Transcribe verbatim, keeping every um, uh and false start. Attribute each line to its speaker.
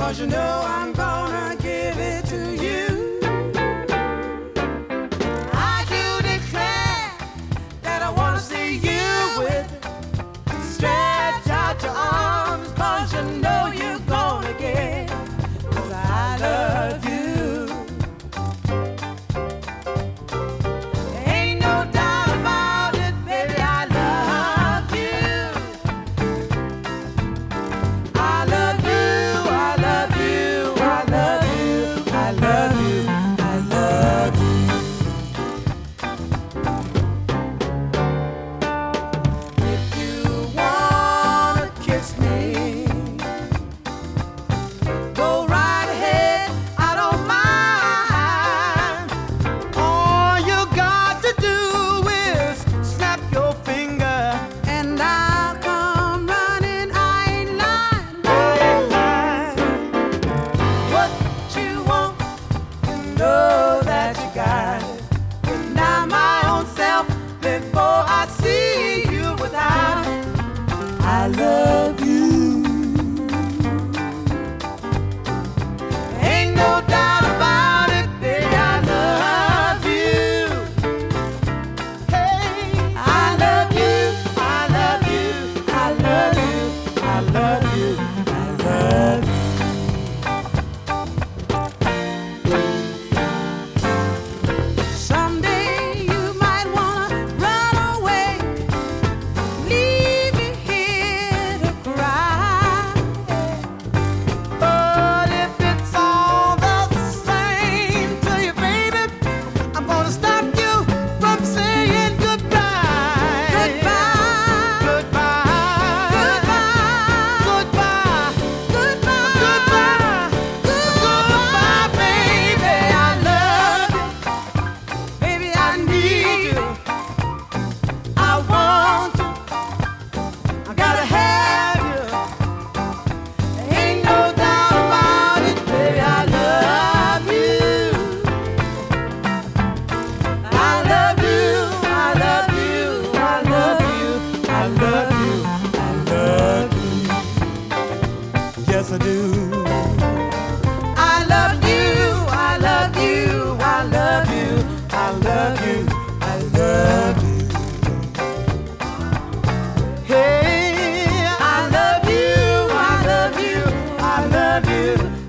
Speaker 1: 'cause you know I'm gonna give it to you. I do declare that I wanna see you with it. Stretch out your arms, 'cause you know you're gonna get, 'cause I love you. Ain't no doubt about it, baby, I love you. I love you, I love you, I love you, I love you, I love you. If you wanna kiss me, go right ahead, I don't mind. All you got to do is snap your finger and I'll come running. I ain't lying, I ain't lying. What you want, you know that you got it. Deny my own self before I see you without it. I love you. Ain't no doubt about it, baby, I love you. Hey, I love you, I love you, I love you, I love you, I love you. Someday you might wanna run away, leave me here to cry. But if it's all the same to you, baby, I'm gonna stop you from saying goodbye. Goodbye. Goodbye. Goodbye. Goodbye. Goodbye. Goodbye, baby. I love you. Baby, I need you. I want you. I gotta have you. Ain't no doubt about it, baby, I love you. I love you, I love you, I love you, I love you, I love you. Yes, I do. I love you, I love you, I love you, I love you, I love you. Hey, I love you, I love you, I love you.